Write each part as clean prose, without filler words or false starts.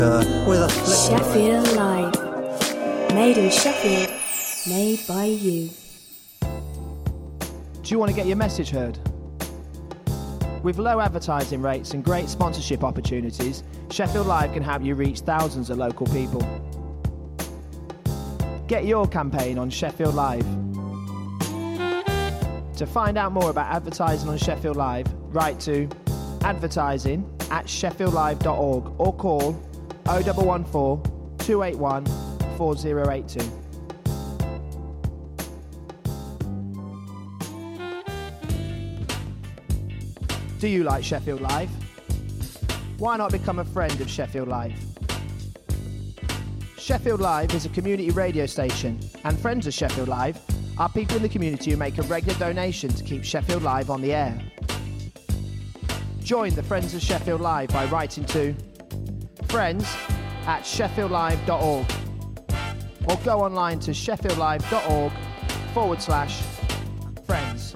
with a flip. Sheffield Live. Made in Sheffield. Made by you. Do you want to get your message heard? With low advertising rates and great sponsorship opportunities, Sheffield Live can help you reach thousands of local people. Get your campaign on Sheffield Live. To find out more about advertising on Sheffield Live, write to advertising@sheffieldlive.org or call 0114 281 4082. Do you like Sheffield Live? Why not become a friend of Sheffield Live? Sheffield Live is a community radio station, and friends of Sheffield Live are people in the community who make a regular donation to keep Sheffield Live on the air. Join the Friends of Sheffield Live by writing to friends@sheffieldlive.org or go online to sheffieldlive.org/friends.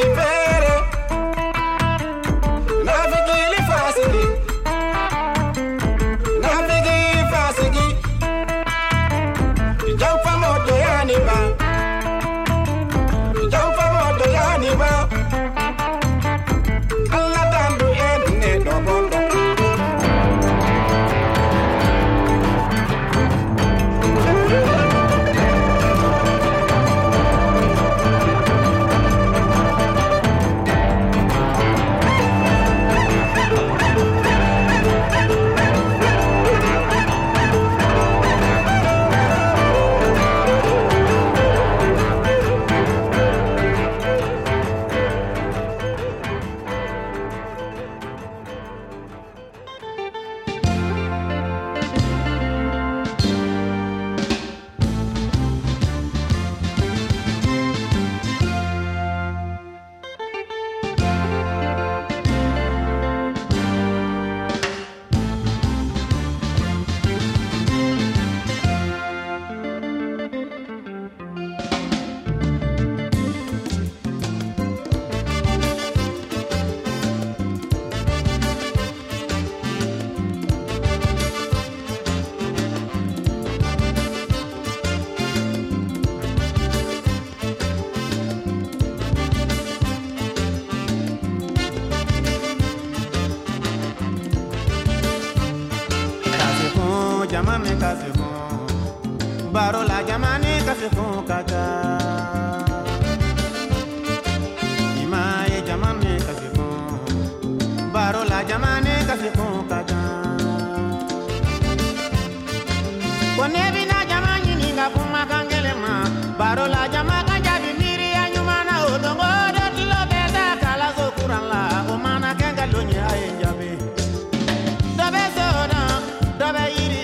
Jamane kasifon, barola jamane kasifon kaka. Imaye jamane kasifon, barola jamane kasifon kaka. Konebi na jamani ninga kuma kangelema, barola jamaka jabi miri anyumana odongo dotilo beda kala zokurala, omana kenga lonye ayenjabe. Dobe soda, dobe iri.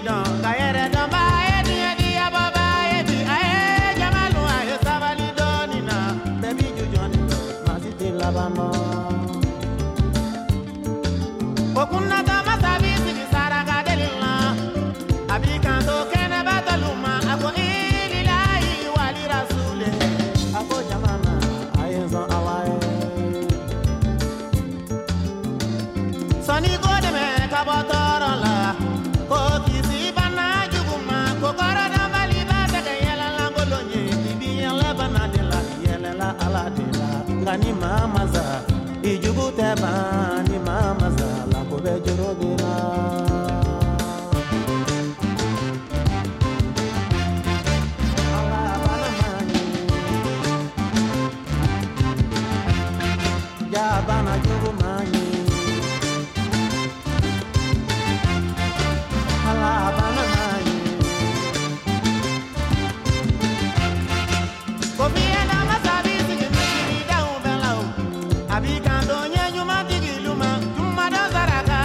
Okuna kama sabisi kisara kadelila, abikanto kene bataluma, ako ililai wali rasule, ako jamana ayenzo alaye. Soni gode me kabotoro la, ko kisi bana juguma, ko koro dambali bateke yela langolonye, ibi yela banadela, yela aladela, ngani mamaza, ijugu teba ni mamaza. Bejorobina Allah banamani ya bana jurumani Allah banamani Kofia na masabi sigiri da ubelau abikando nyenyu matigi luma jumada zaraka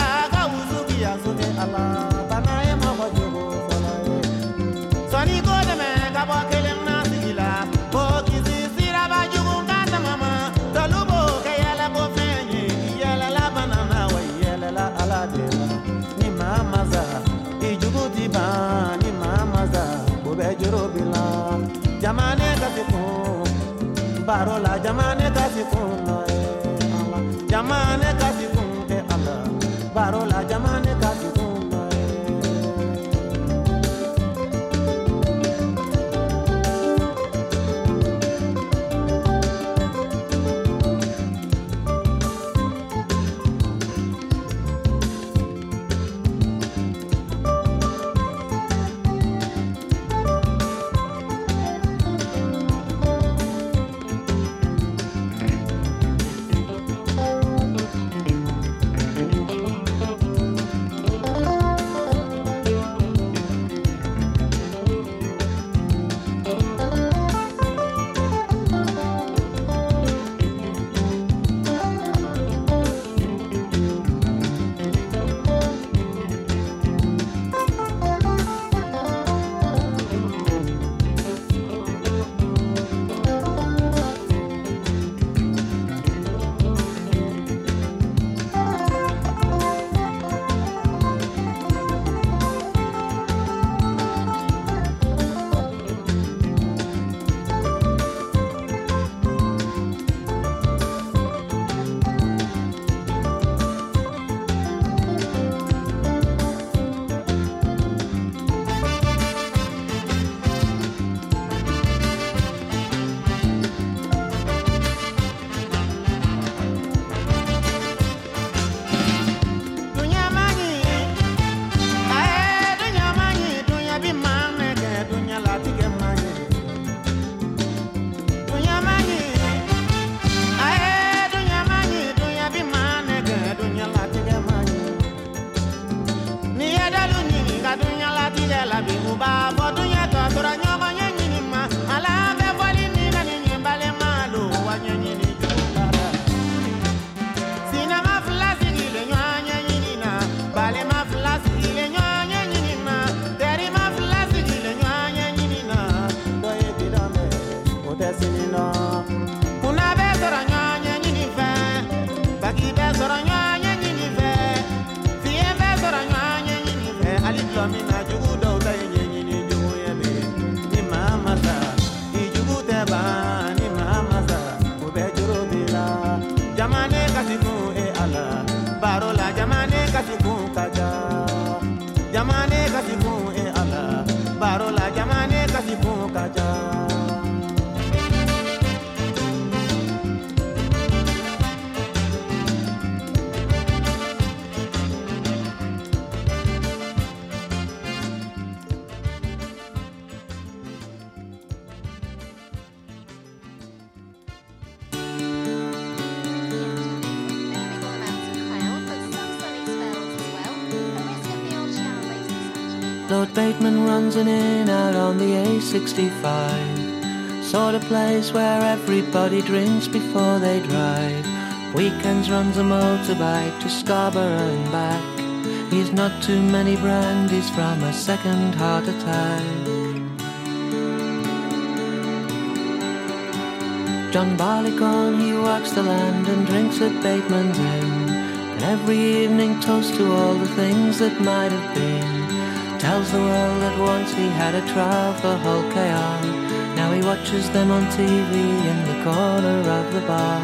Allah banaye mogo jogo falaye Soni gode me kabo kelem na sigila Ko kisi sira ba jugu kata mama Tolubo ke yele ko fenye Yele la banana wa yele la aladela Ni mamaza ijugu tiba Ni mamaza kobe juro bila Jamane kasifun Barola jamane kasifun no Allah Jamane kasifun Allah Barola jamane kasifun jamane kasiku e ala barola jamane kasiku kaja jamane kasiku e ala barola jamane kasiku kaja. Lord Bateman runs in and out on the A65, sort of place where everybody drinks before they drive. Weekends runs a motorbike to Scarborough and back. He's not too many brandies from a second heart attack. John Barleycorn, he walks the land and drinks at Bateman's Inn, and every evening toasts to all the things that might have been. Tells the world that once he had a trial for Hull KR. Now he watches them on TV in the corner of the bar.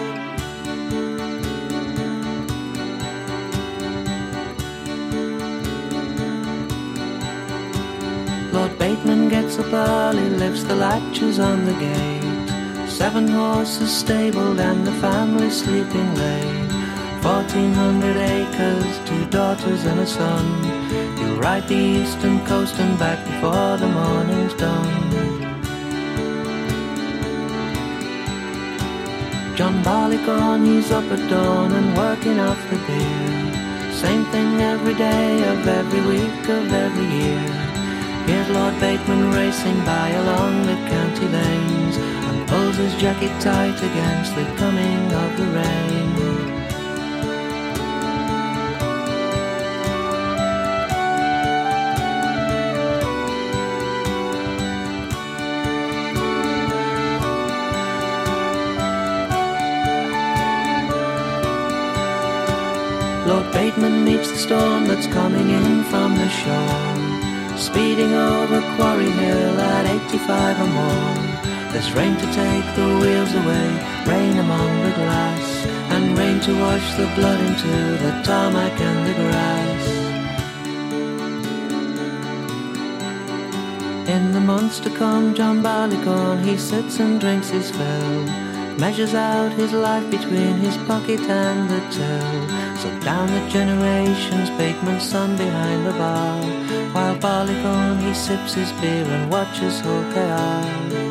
Lord Bateman gets up early, lifts the latches on the gate. 7 horses stabled and the family sleeping late. 1,400 acres, 2 daughters and a son. You'll ride the eastern coast and back before the morning's done. John Barleycorn, he's up at dawn and working off the beer. Same thing every day of every week of every year. Here's Lord Bateman racing by along the county lanes and pulls his jacket tight against the coming of the rain. Lord Bateman meets the storm that's coming in from the shore, speeding over Quarry Hill at 85 or more. There's rain to take the wheels away, rain among the glass, and rain to wash the blood into the tarmac and the grass. In the months to come, John Barleycorn, he sits and drinks his fill, measures out his life between his pocket and the till. So down the generations, Bateman's son behind the bar, while Barleycorn, he sips his beer and watches Hull KR.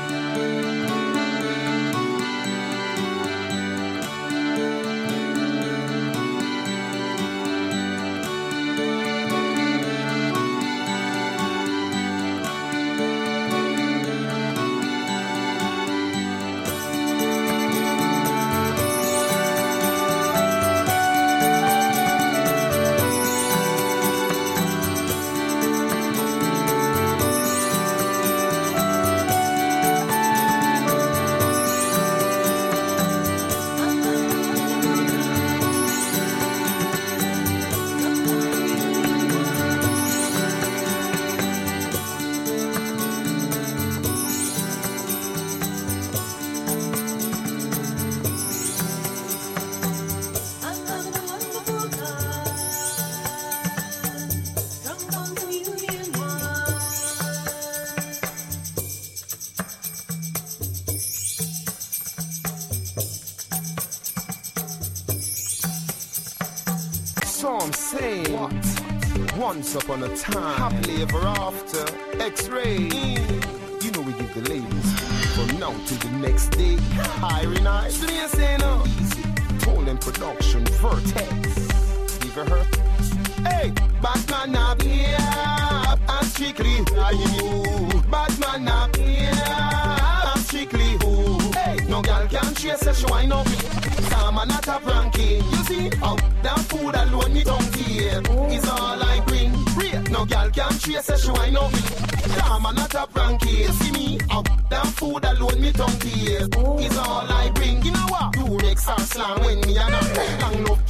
So I'm saying, what? Once upon a time, happily ever after, X-Ray. You know we give the ladies from now to the next day. Hiring eyes, so they say no. Easy, Tolan Production, Vertex. Give her her. Hey, Batman up here, and strictly you. Batman up here, and strictly who? Hey, no girl can chase a show, I know me. I'm not a pranky. You see, out that food alone me don't care. It's all I bring. Real, no girl can chase a show, I know me. I'm not a pranky. You see me, out that food alone me don't care. It's all I bring. You know what? You make some slang when me and a long love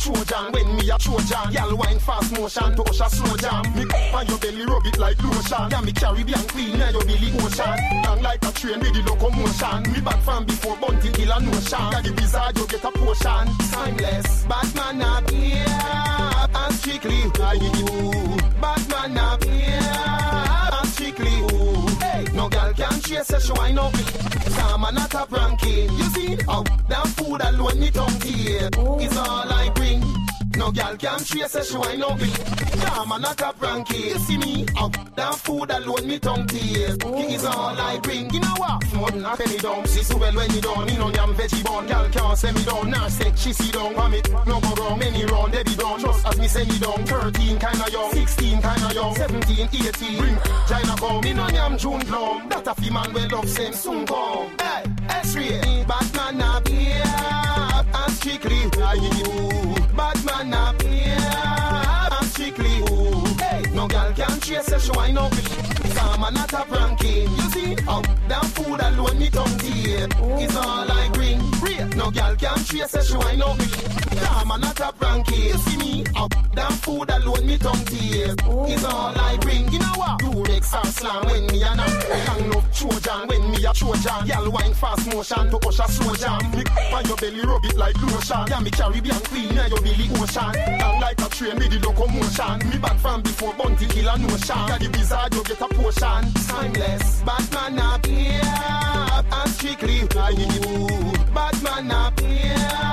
Trojan when me a Trojan. Y'all wine fast motion to Usher slow jam. Me on your belly rub it like lotion. Yeah, me Caribbean queen and your belly ocean. Long like a train with the locomotion. Me back from before Bunty Hill and Ocean. Yeah, the wizard you get a potion. Timeless, Batman up here and strictly you. Batman up here and strictly you. Hey, no girl can chase a show I know. Some are not a pranking. You see, oh, that food alone me tongue here is all I bring. No girl can chase a show I know. Some are not a pranking. You see me, oh, that food alone me tongue here is all I bring. You know what? More than a penny down. See so well when you done. You know yam veggie bun. Girl can't say me down. Now say she see down. From it, no go wrong. Many round, they be done. Just as me say me down. 13 kinda young, 16 kinda young, 17, 18. Bring China come. Me no yam June plum. That a fi man well love same soon come. Hey, X-ray. Batman up here and strictly you. Batman up here and strictly you. Hey, no girl can chase a show I know. Some are not a pranking. You see, oh, that food alone me tongue here is all I bring. No girl can chase a show I know. Some are not a pranking. You see me, oh, that food alone me tongue here is all I bring. You know what? You Rex and slang when me and a young love Trojan when me a Trojan. Y'all wine fast motion to Usher slow jam. Me on your belly rub it like lotion. Yeah, me Caribbean queen and your belly ocean. Long like a train with the locomotion. Me back from before Bunty Hill and Ocean. Yeah, the wizard you get a potion. Timeless, Batman up here and strictly you. Batman up here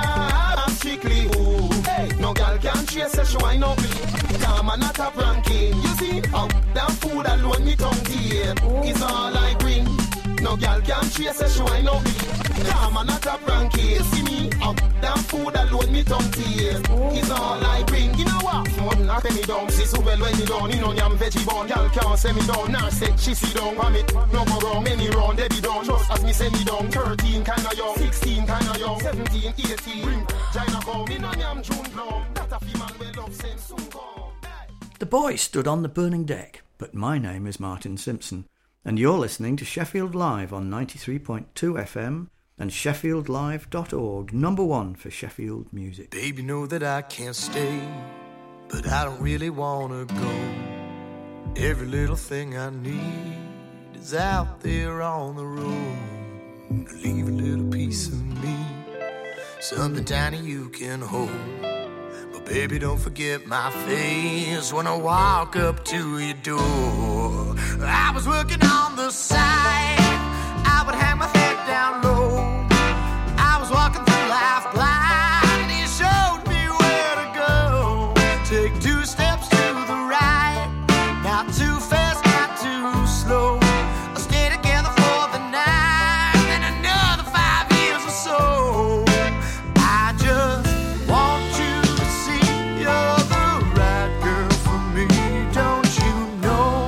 and strictly you. Hey, no girl can chase a show I know. Come on, not a pranking. You see, oh, that food alone me tongue here is all I bring. No girl can chase a show I know. Come on, not a pranking. You see me, oh, that food alone me tongue here is all I bring. You know what? More than a penny down. See so well when you done. You know yam veggie bun. Girl can't say me down. Now say she see down. From it, no go wrong. Many round, they be done. Just as me say me down. 13 kinda young, 16 kinda young, 17, 18. Bring China come. Me no yam June plum. That a fi man well love same soon come. The boy stood on the burning deck, but my name is Martin Simpson, and you're listening to Sheffield Live on 93.2 FM and sheffieldlive.org, number one for Sheffield music. Baby, know that I can't stay, but I don't really want to go. Every little thing I need is out there on the road. Leave a little piece of me, something tiny you can hold. But baby, don't forget my face when I walk up to your door. I was working on the side, I would hang my head down low. I was walking through life blind, and you showed me where to go. Take 2 steps to the right, not too fast, not too slow. I'll stay together for the night, and another 5 years or so. I just want you to see you're the right girl for me, don't you know?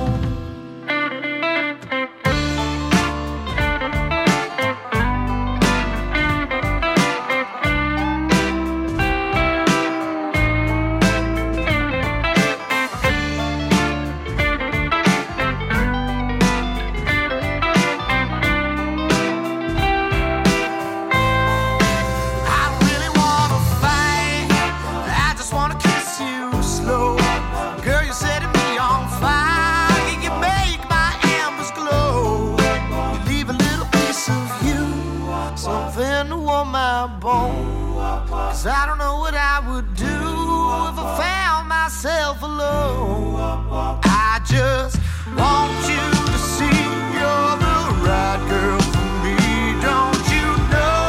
Cause I don't know what I would do if I found myself alone. I just want you to see you're the right girl for me, don't you know?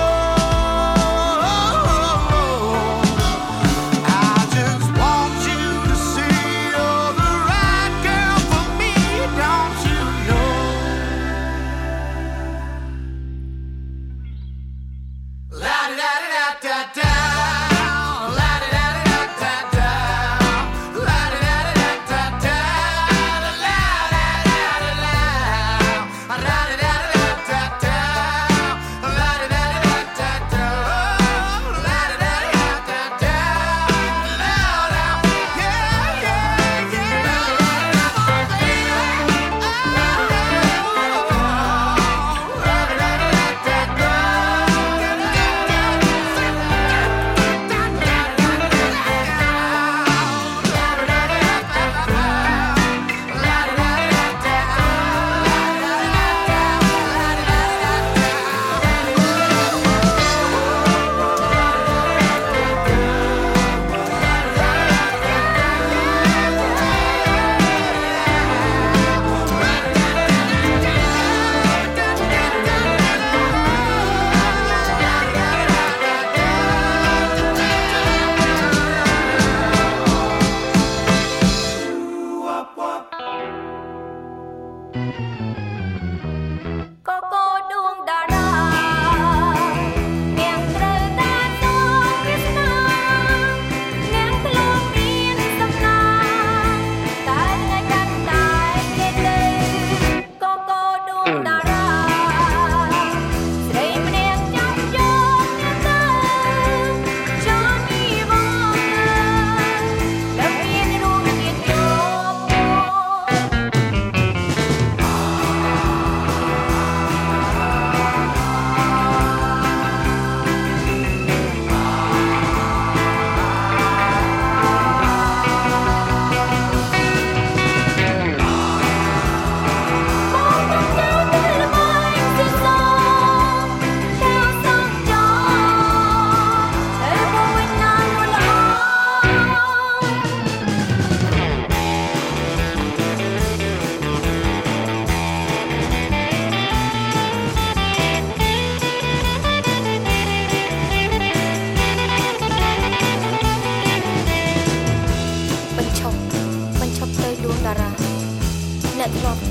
I just want you to see you're the right girl for me, don't you know? La-da-da-da-da-da. La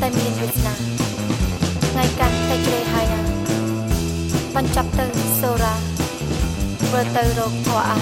តែមានវាសនាថ្ងៃកាន់តែជ្រេហើយណាបញ្ចប់ទៅសូរ៉ាវិលទៅរកធွာអា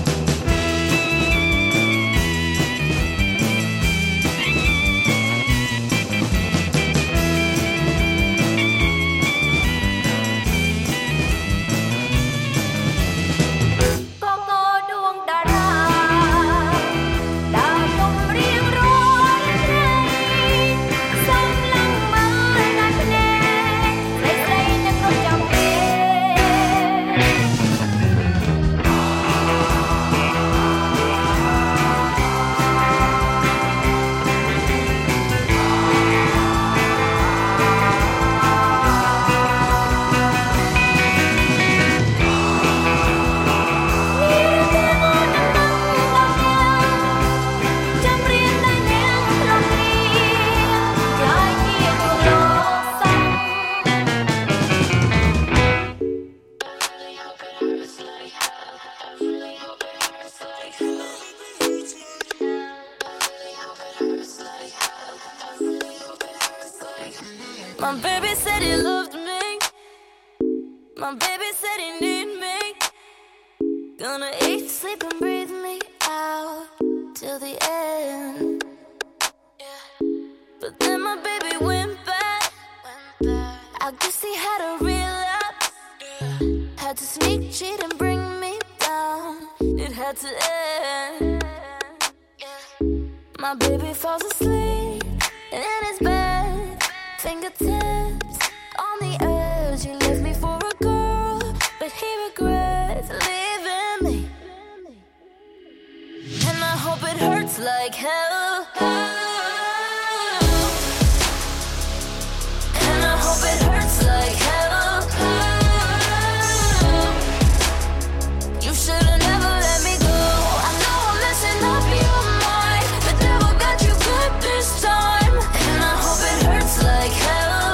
My baby said he loved me. My baby said he need me. Gonna eat, sleep and breathe me out till the end. But then my baby went back. I guess he had a relapse. Had to sneak, cheat and bring me down. It had to end. My baby falls asleep in his bed. Fingertips on the edge. He left me for a girl, but he regrets leaving me. And I hope it hurts like hell. And I hope it hurts like hell. You should've never let me go. I know I'm messing up your mind, but devil got you good this time. And I hope it hurts like hell.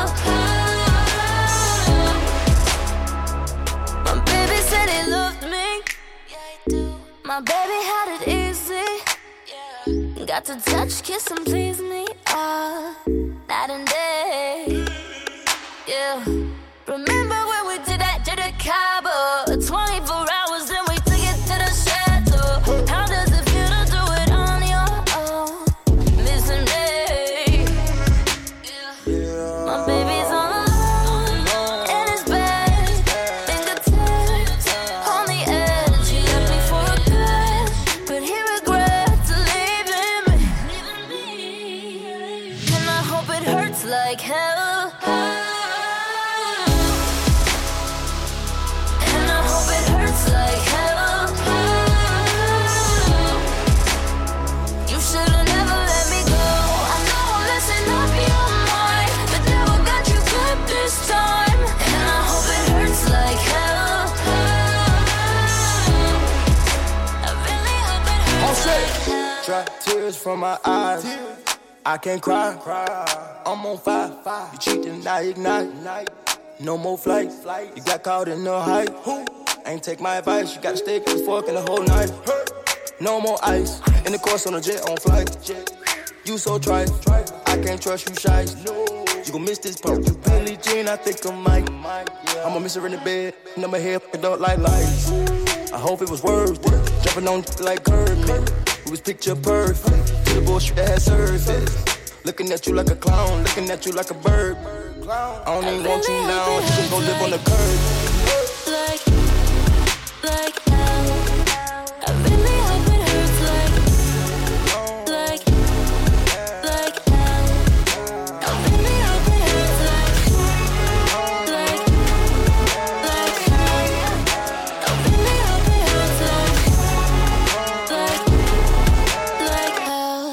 My baby said he loved me. Yeah, he do. My baby had it easy. Yeah. Got to touch, kiss and please me night and day. Yeah. Remember when we did that to the Cabo? 24 hours and we took it to the chateau. How does it feel to do it on your own? Missing me. My baby's all alone in his bed. Fingertips on the edge. He left me for a good, but he regrets leaving me. And I hope it hurts like hell. And I hope it hurts like hell. You should've never let me go. I know I'm messing up your mind, but devil got you good this time. And I hope it hurts like hell. I really hope it hurts like hell. Dry tears from my eyes. I can't cry. I'm on fire. You cheating, I ignite. No more flight. You got caught in the hype. Ain't take my advice. You gotta stay the fork in the whole night. No more ice. In the course on a jet on flight. You so trite. I can't trust you, shy. You gon' miss this part. You Billie Jean, I think I might. I'ma miss her in the bed. And I'ma head fucking up like lights. I hope it was worth it. Jumping on like Kermit. It was picture perfect. To the bullshit that had surface. Looking at you like a clown. Looking at you like a bird. I don't even want you now. You just go live on the curb. Like hell. I really hope it hurts like hell. I really hope it hurts like hell. I really hope it hurts like hell.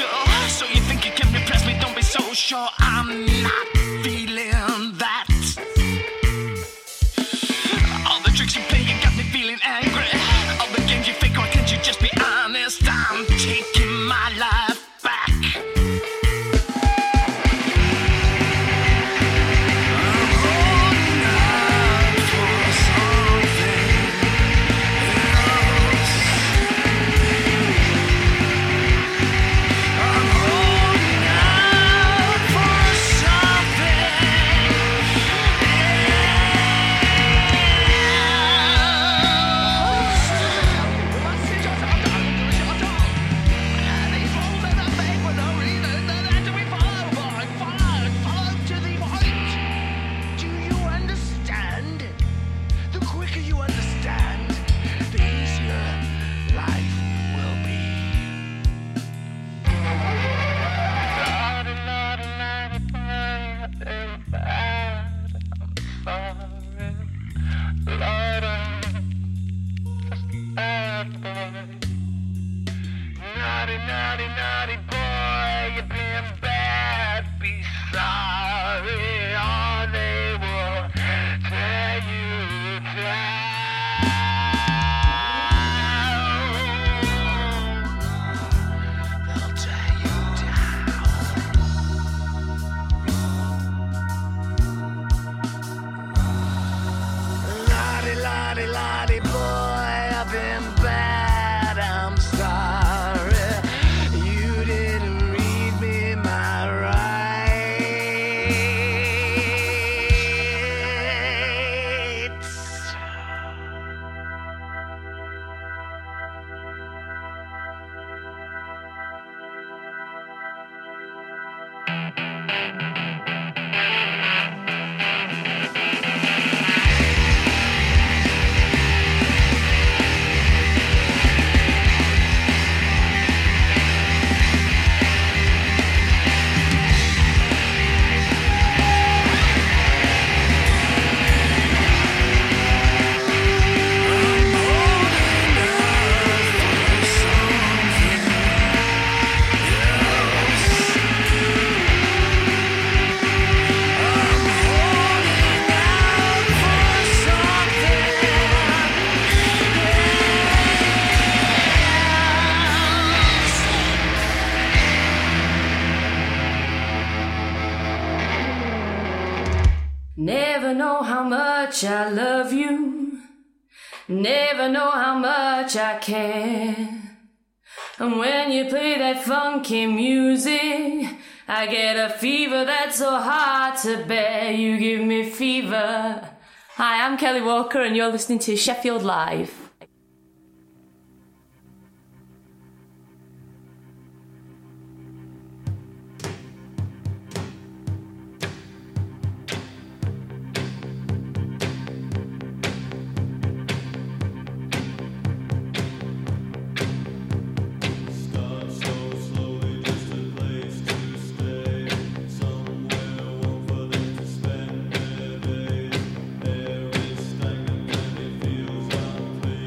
social. So you think you can impress me? Don't be so sure. I'm not feeling that. All the tricks you play, you got me feeling angry. All the games you fake, or can't you just be honest? I'm taking my life back. Naughty boy, you've been bad, be sorry, or they will tear you down. They'll tear you down. Naughty boy, I've been bad, I'm sorry. You didn't read me my rights. Never know how much I love you. Never know how much I care. And when you play that funky music, I get a fever that's so hard to bear. You give me fever. Hi, I'm Kelly Walker and you're listening to Sheffield Live. Feels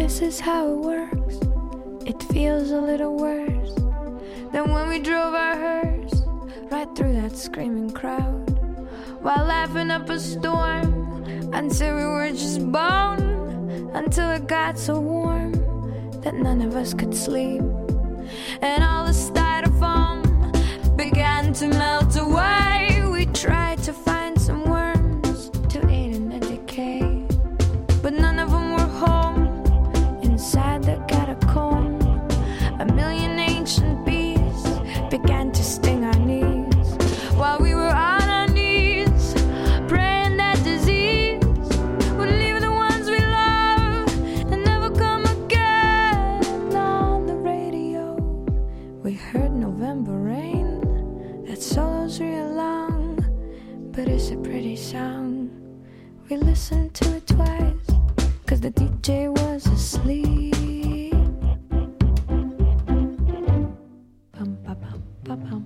this is how it works. It feels a little worse than when we drove our hearse right through that screaming crowd, while laughing up a storm until we were just bone, until it got so warm that none of us could sleep, and all the styrofoam began to melt away. We tried to find some worms to eat in the decay, but none of them were home inside the catacomb. A million ancient bees began to sting our knees while we were on our knees, praying that disease would leave the ones we love and never come again. On the radio, we heard November rain. That solo's real long, but it's a pretty song. We listened to it twice, 'cause the DJ was asleep. Bum, ba, bum, ba, bum.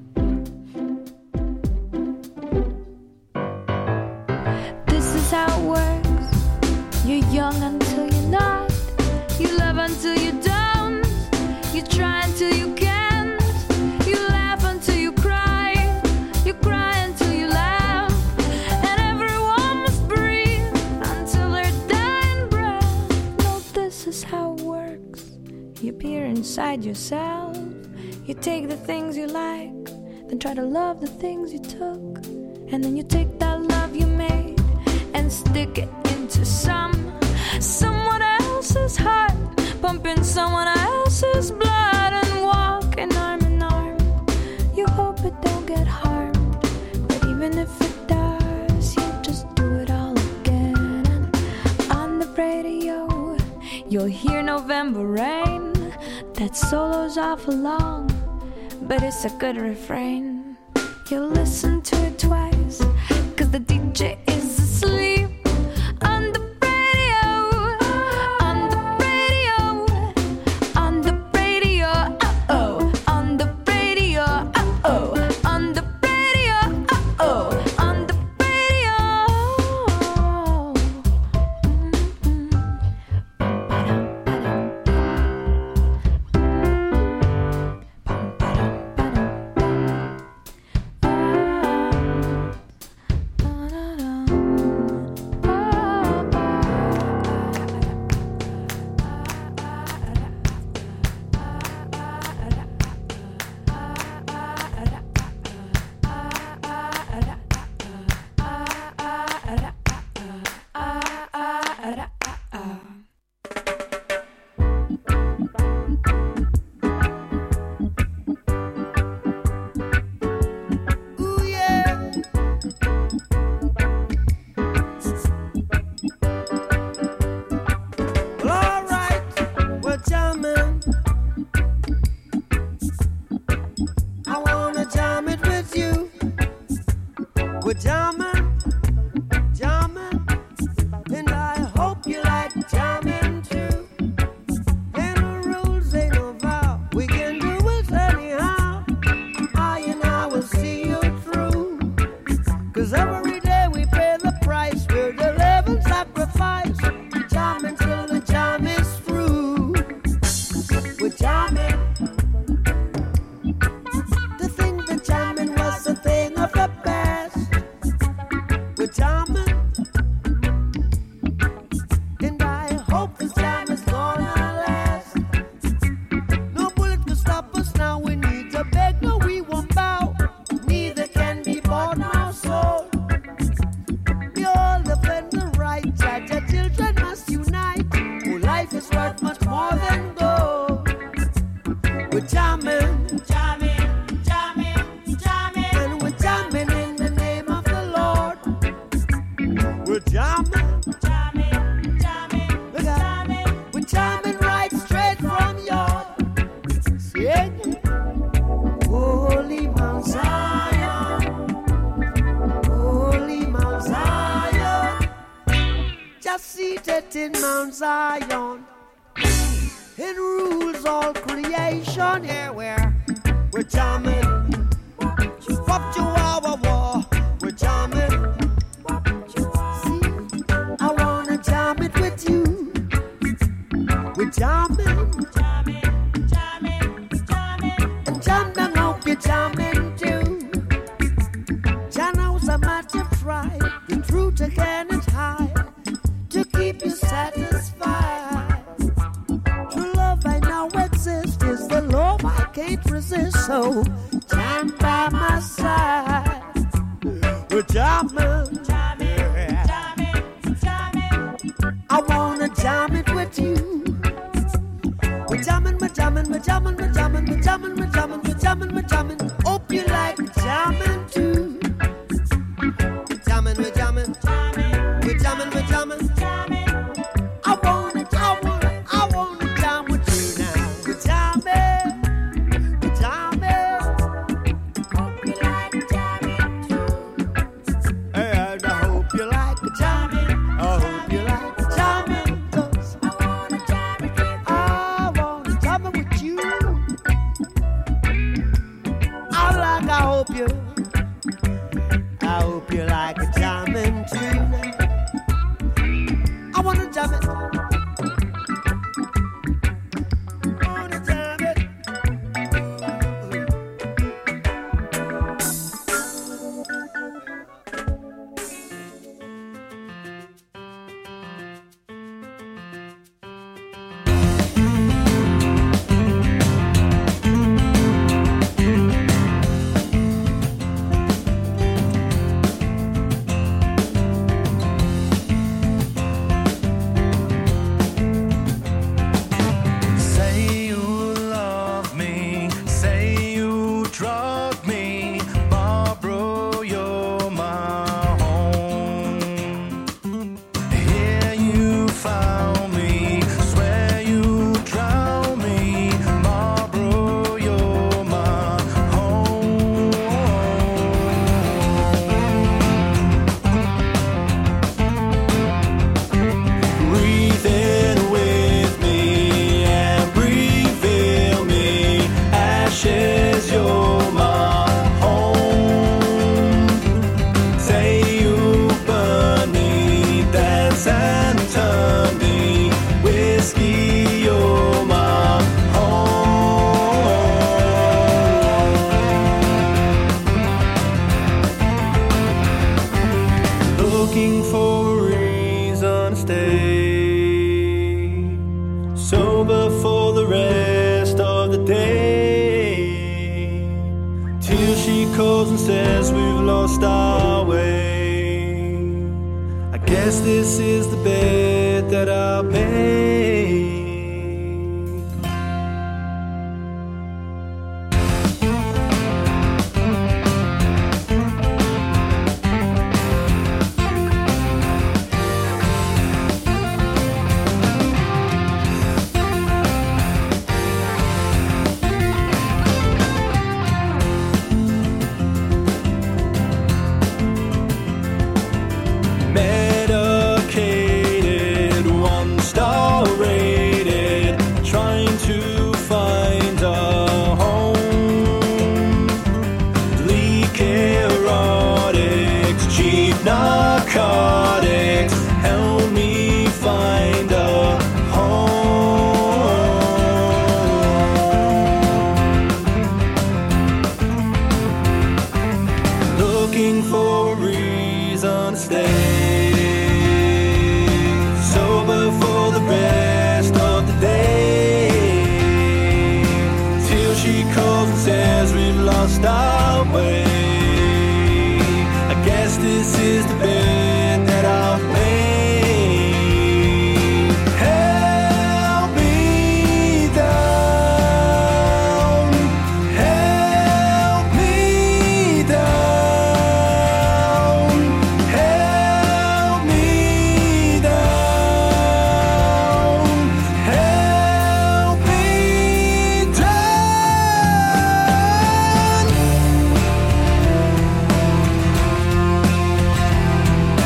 This is how it works. You're young until you're not. You love until you don't. You try until you can't. You laugh until you cry. You cry until you laugh. And everyone must breathe until their dying breath. No, this is how it works. You peer inside yourself. You take the things you like, then try to love the things you took. And then you take that love you made and stick it into someone else's heart, pumping someone else's blood, and walking arm in arm. You hope it don't get harmed, but even if it does, you just do it all again. And on the radio, you'll hear November rain. That solo's awful long, but it's a good refrain. You'll listen to it twice, 'cause the DJ is asleep. On the radio, on the radio, on the radio, uh-oh. On the radio, uh-oh. On the radio, uh-oh. On the radio. seated in Mount Zion. It rules all creation. Here we're jamming. Pop Chihuahua war, we're jamming. See, I wanna jam it with you. We're can't resist. So jam by my side. We're jamming, I wanna jam it with you. We're jamming, we're jamming, we're jamming, we're jamming, we're jamming, we're jamming, we're jamming, we're jamming. Hope you like jamming too. We're jamming, we're jamming, we're jamming, we're jamming. I wanna jam with you now. We're jamming, we're jamming. Hope you like jamming too. And I hope you like jamming. I hope you like jamming. 'Cause I wanna jam with you. I wanna jam with you. I hope you like jamming too. I wanna jam it. This is the bed that I'll make. Narcotics, help me find a home. Looking for a reason to stay sober for the rest of the day, till she calls and says we've lost our way. I guess this is the bed that I'll make. Help me down, help me down, help me down, help me down.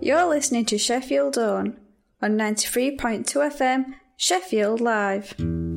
You're listening to Sheffield Dawn on 93.2 FM, Sheffield Live.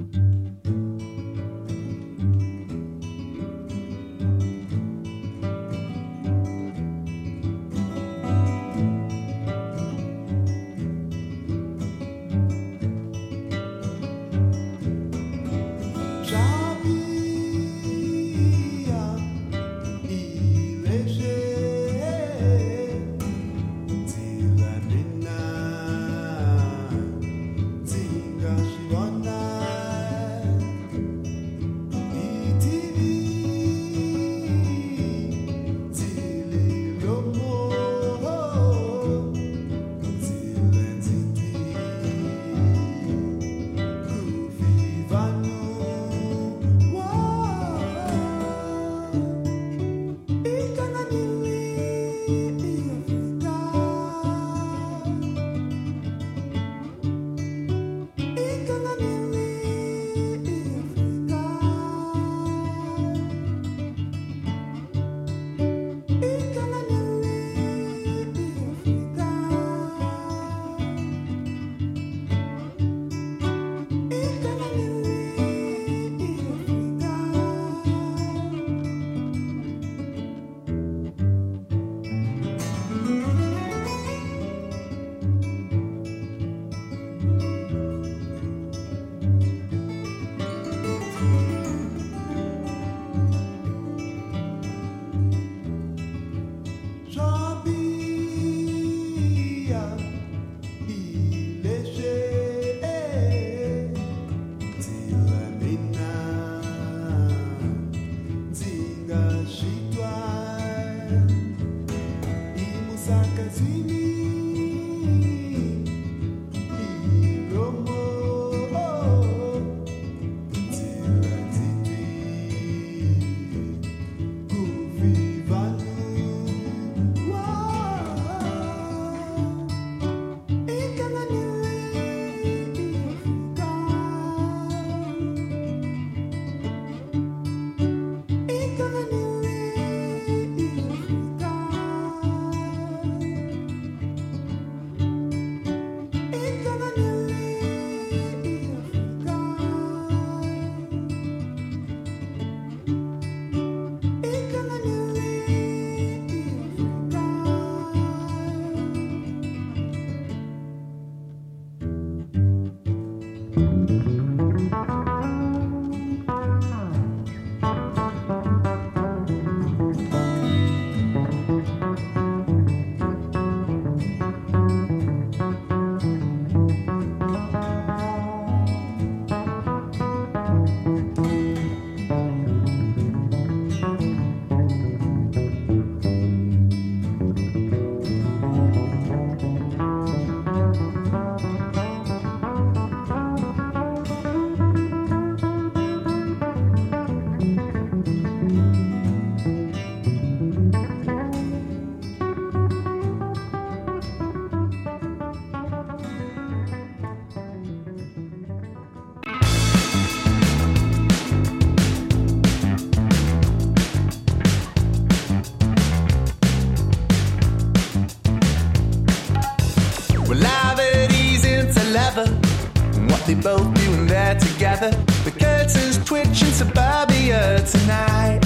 They both doing that together. The curtains twitch in suburbia tonight.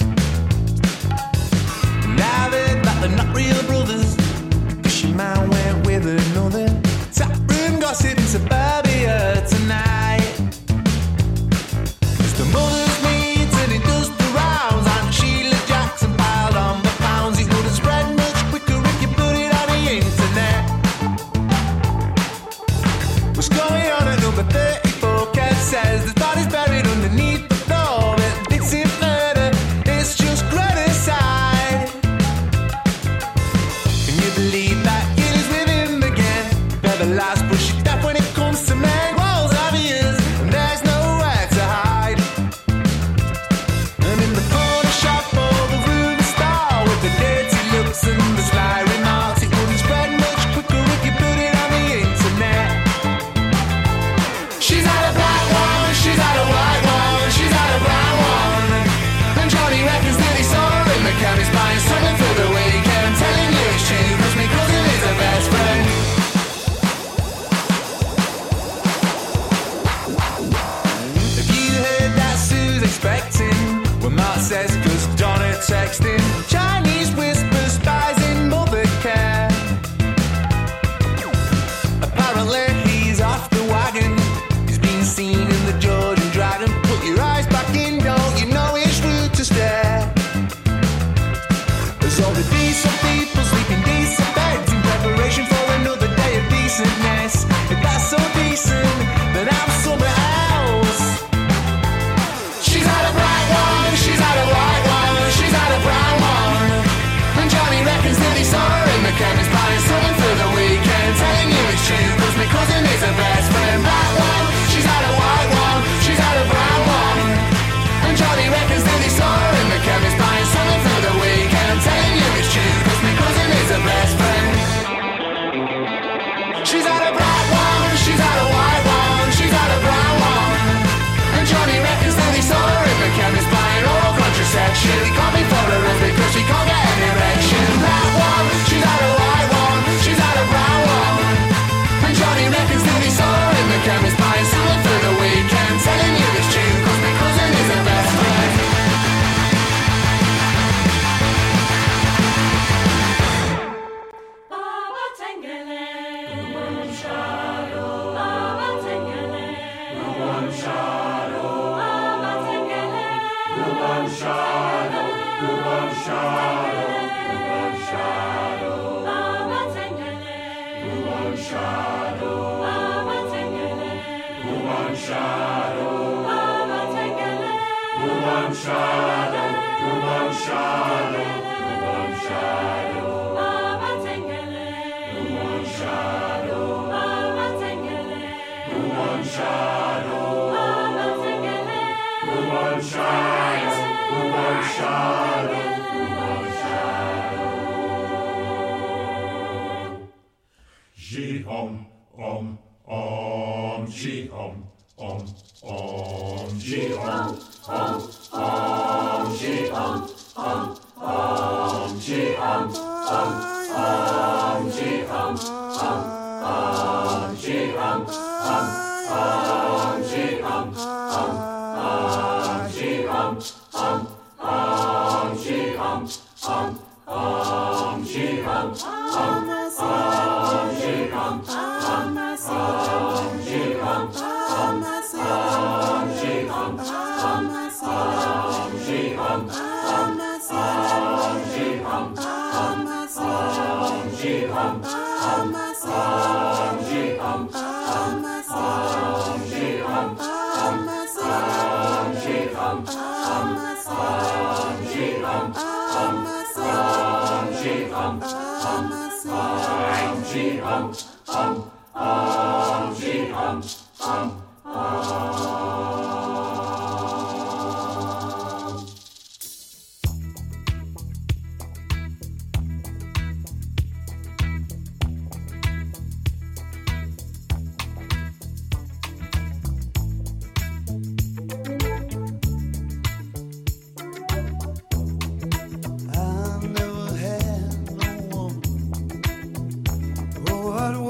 Now that they're not real brothers, 'cause she man went with another. Tap room gossip in suburbia tonight. It's the mother's meet and it does the rounds. And Sheila Jackson piled on the pounds. It wouldn't spread much quicker if you put it on the internet. What's going on at number 34? Cat says the body's buried underneath the floor. It's in murder, it's just genocide. Can you believe that kid is with him again? They're the last push of death when it comes to men. Walls obvious and there's nowhere to hide. And in the corner shop or the room star with the dirty looks and the sly remarks, it wouldn't spread much quicker if you put it on the internet. She's had a black one, she's had a white one, she's had a brown one. And Johnny reckons that he saw her in the chemist buying something for the weekend. Telling you it's true, 'cause my cousin is a vet. Om